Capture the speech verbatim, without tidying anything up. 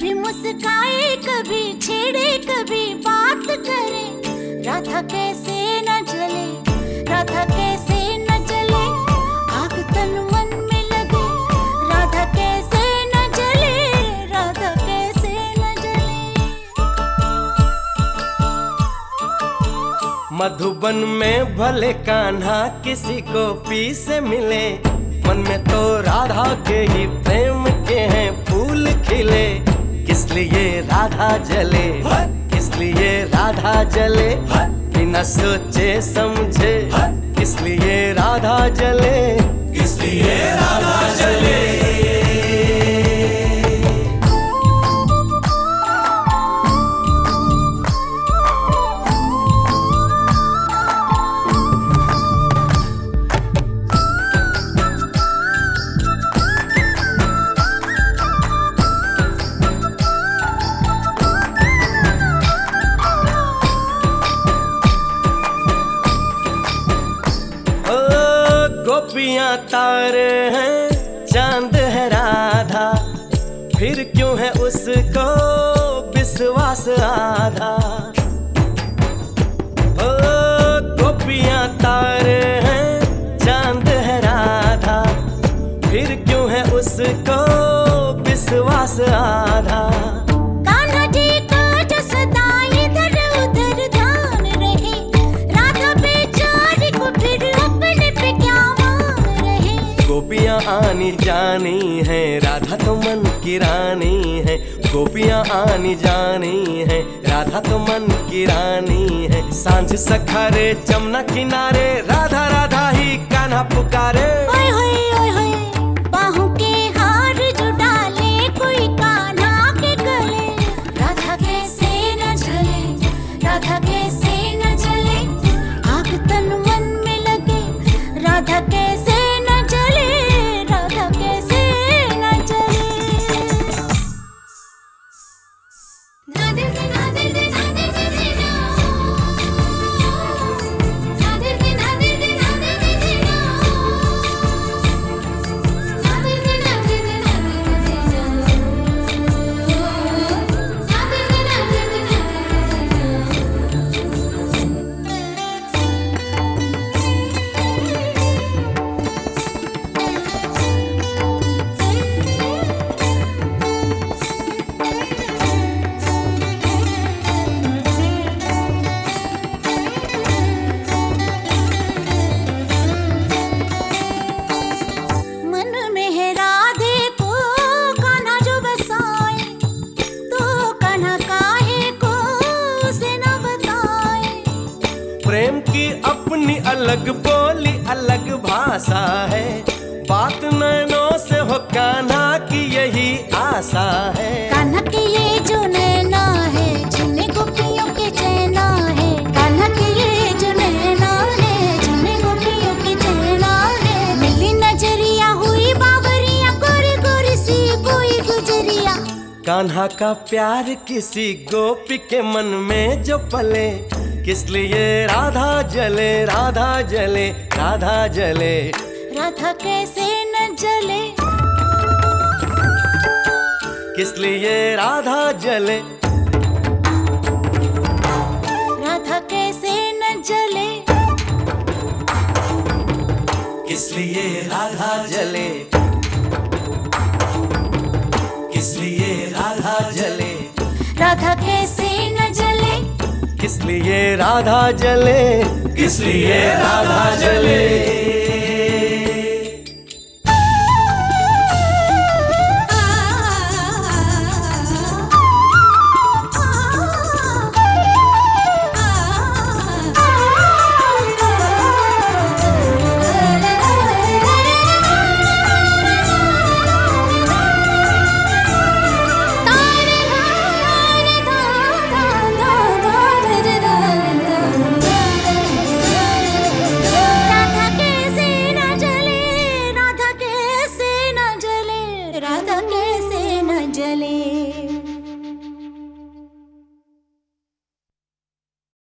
कभी मुस्काए, कभी छेड़े, कभी बात करे। राधा कैसे न जले, राधा कैसे न जले, आग तन मन में लगे। राधा कैसे न जले, राधा कैसे न जले। मधुबन में भले कान्हा किसी गोपी से मिले, मन में तो राधा के ही प्रेम के हैं फूल खिले। किस लिए राधा जले, किस लिए राधा जले, बिना सोचे समझे। किस लिए राधा जले, किस लिए राधा जले। गोपियां तारे हैं, चांद है राधा, फिर क्यों है उसको विश्वास आधा। ओ गोपियां तारे हैं, चांद है राधा, फिर क्यों है उसको विश्वास आधा। गोपियां आनी जानी है, राधा तो मन की रानी है। गोपियां आनी जानी है, राधा तो मन की रानी है। सांझ सखारे जमुना किनारे, राधा राधा ही कान्हा पुकारे। ओए होए ओए होए, बाहों के हार जो डाले कोई कान्हा के गले। राधा कैसे न जले, राधा कैसे न जले, आग तन मन में लगे। राधा कैसे प्रेम की अपनी अलग बोली, अलग भाषा है। बात नैनों से हो कान्हा की यही आशा है। कान्हा के ये जो नैना है, जिन्हें गोपियों के चैना है। कान्हा के ये जो नैना है, जिन्हें गोपियों के चैना है। मिली नजरिया हुई बावरिया, गोरी गोरी सी कोई गुजरिया। कान्हा का प्यार किसी गोपी के मन में जो पले। किस लिए राधा जले, राधा जले, राधा जले। राधा कैसे न जले, किस लिए राधा जले। राधा कैसे न जले, किस लिए राधा जले। किस लिए राधा जले, राधा कैसे न जले, किस लिए राधा जले। किस लिए राधा जले।